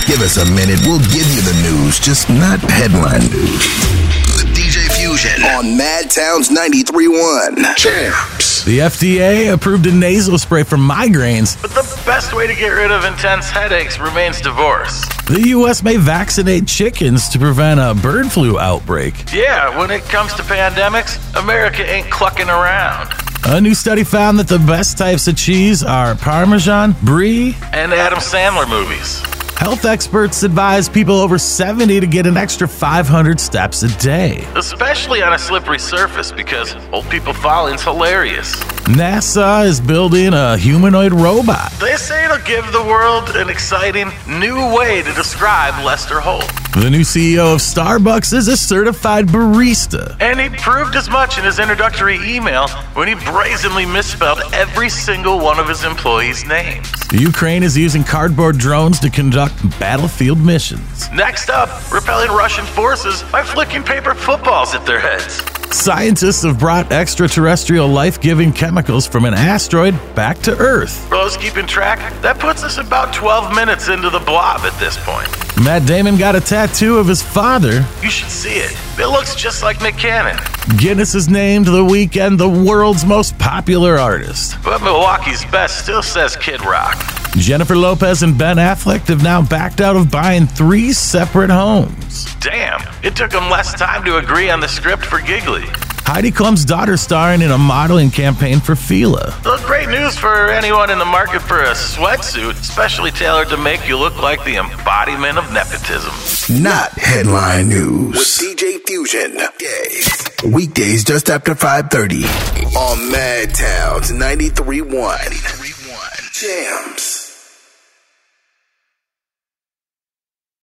Give us a minute, we'll give you the news, just not headline news. DJ Fusion on Mad Towns 93.1. Champs. The FDA approved a nasal spray for migraines. But the best way to get rid of intense headaches remains divorce. The U.S. may vaccinate chickens to prevent a bird flu outbreak. Yeah, when it comes to pandemics, America ain't clucking around. A new study found that the best types of cheese are Parmesan, Brie, and Adam Sandler movies. Health experts advise people over 70 to get an extra 500 steps a day. Especially on a slippery surface, because old people falling's hilarious. NASA is building a humanoid robot. They say it'll give the world an exciting new way to describe Lester Holt. The new CEO of Starbucks is a certified barista. And he proved as much in his introductory email when he brazenly misspelled every single one of his employees' names. Ukraine is using cardboard drones to conduct battlefield missions. Next up, repelling Russian forces by flicking paper footballs at their heads. Scientists have brought extraterrestrial life-giving chemicals from an asteroid back to Earth. For those keeping track, that puts us about 12 minutes into the blob at this point. Matt Damon got a tattoo of his father. You should see it. It looks just like Nick Cannon. Guinness has named The Weeknd the world's most popular artist. But Milwaukee's best still says Kid Rock. Jennifer Lopez and Ben Affleck have now backed out of buying 3 separate homes. Damn, it took them less time to agree on the script for Giggly. Heidi Klum's daughter starring in a modeling campaign for Fila. So great news for anyone in the market for a sweatsuit, specially tailored to make you look like the embodiment of nepotism. Not headline news. With DJ Fusion. Days. Weekdays just after 5:30 on Mad Towns 93.1. Jams.